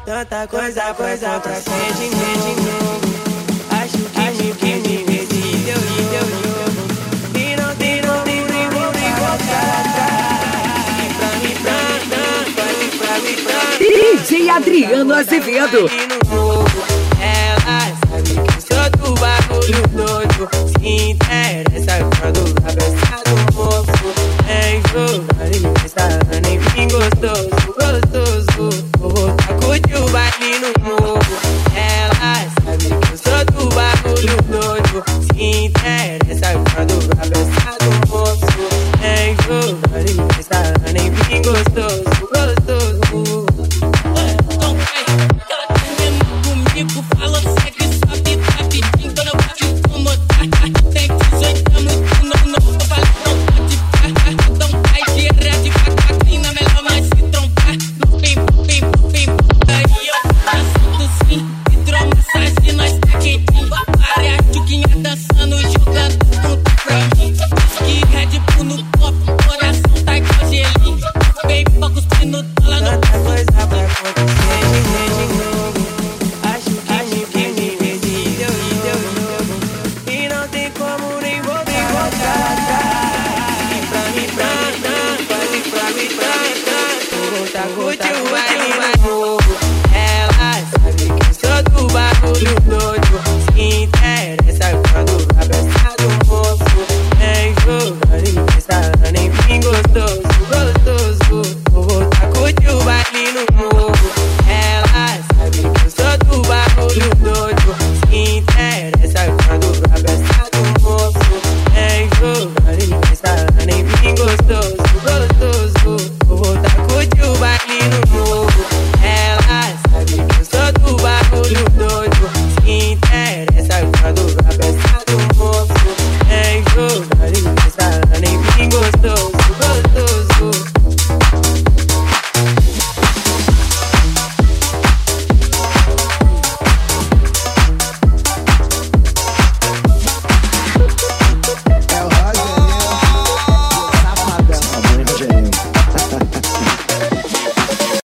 Tanta coisa pra frente de novo. Acho que me deu jogo. E não tem voltar atrás. DJ Adriano Azevedo. Ela sabe que sou do bagulho todo. Se interessa quando abraça do moço. É jogo, está nem bem gostoso. Vou curtir o baile no mundo.